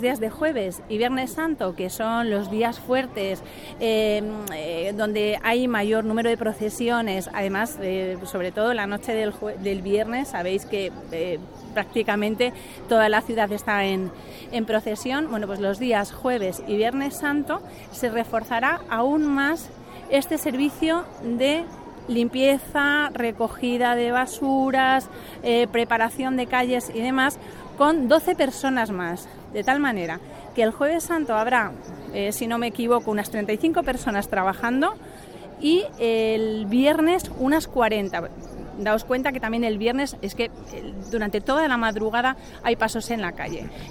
Días de jueves y viernes santo, que son los días fuertes, donde hay mayor número de procesiones, además, sobre todo la noche del viernes, sabéis que prácticamente toda la ciudad está en procesión. Bueno, pues los días jueves y viernes santo se reforzará aún más este servicio de limpieza, recogida de basuras, preparación de calles y demás, con 12 personas más, de tal manera que el Jueves Santo habrá, si no me equivoco, unas 35 personas trabajando y el viernes unas 40. Daos cuenta que también el viernes es que durante toda la madrugada hay pasos en la calle.